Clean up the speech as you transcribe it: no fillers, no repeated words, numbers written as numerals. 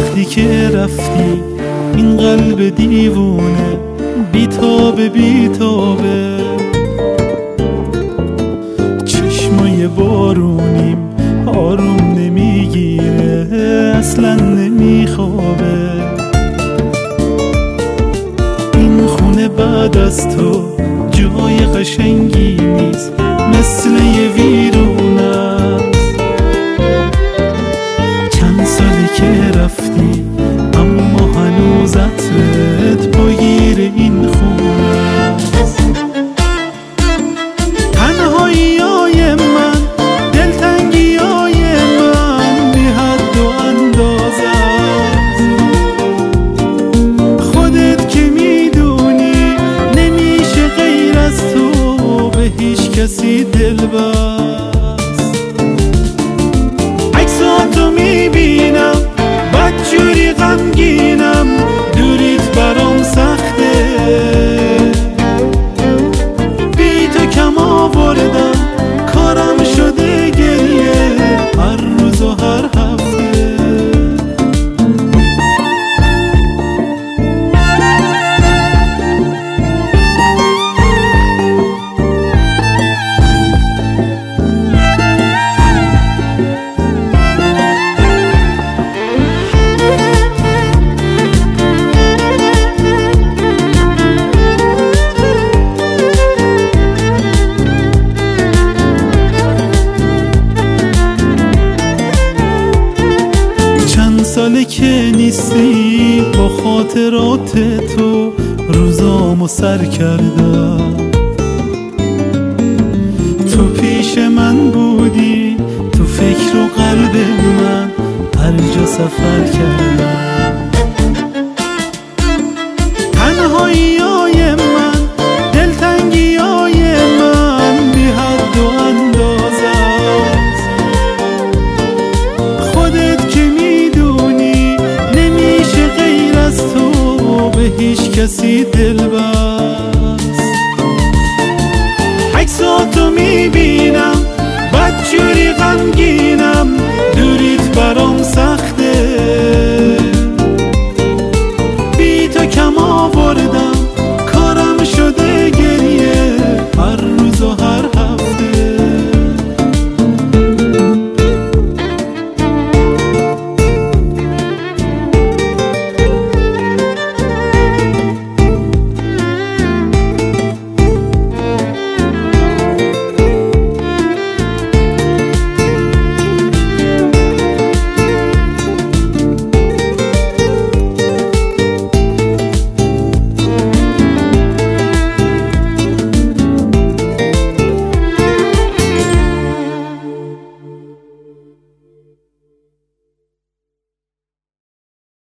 وقتی که رفتی این قلب دیوونه بیتابه بیتابه، چشمای بارونیم آروم نمیگیره اصلا نمیخوابه. این خونه بعد از تو جای قشنگی نیست، مثل یه ویرونه است. چند ساله که رفتی اما هنوز عطرت پاگیر این خونه است. تنهایی‌های من، دلتنگی‌های من بی حد و اندازه است. خودت که میدونی نمیشه غیر از تو به هیچ کسی دل بست. عکساتو میبینم بدجوری غمگینم، دوریت برام سخته. بی تو کم آوردم کارم شده گریه هر روز و هر هفته. ساله که نیستی با خاطرات تو روزامو سر کردم. تو پیش من بودی، تو فکر و قلب من هر جا سفر کردم. تنهایی‌های من، دلتنگی‌های من بی حد و اندازه است. خودت که میدونی نمیشه غیر از تو به هیچ کسی دل